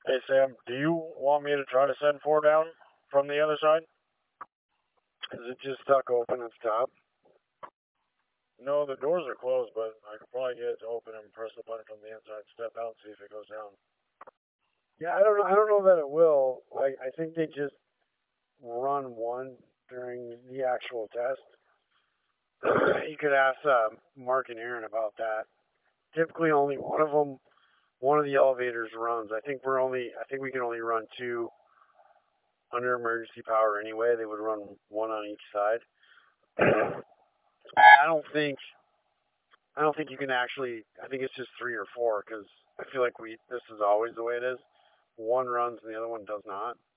Hey Sam, do you want me to try to send 4 down from the other side? Is it just stuck open at the top? No, the doors are closed, but I could probably get it to open and press the button from the inside, step out, and see if it goes down. Yeah, I don't know. I don't know that it will. I think they just run one during the actual test. You could ask Mark and Aaron about that. Typically, only one of them, one of the elevators runs. I think we can only run two under emergency power anyway. They would run one on each side. I don't think I don't think you can actually. I think it's just three or four because I feel like this is always the way it is. One runs and the other one does not.